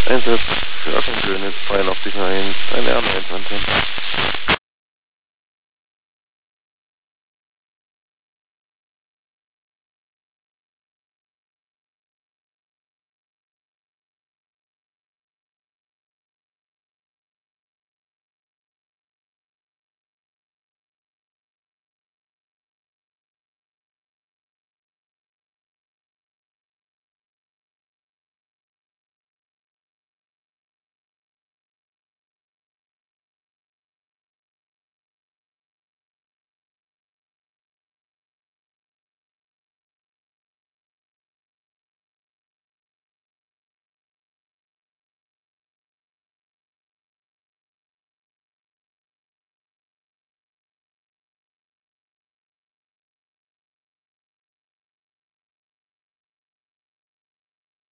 Einsatz für Akkunkühlen, jetzt 2 auf dich nach 1, eine R1 Antenne.